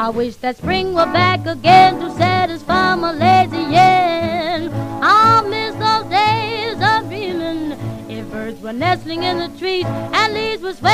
I wish that spring were back again to satisfy my lazy yen. I miss those days of dreaming. If birds were nestling in the trees and leaves were swaying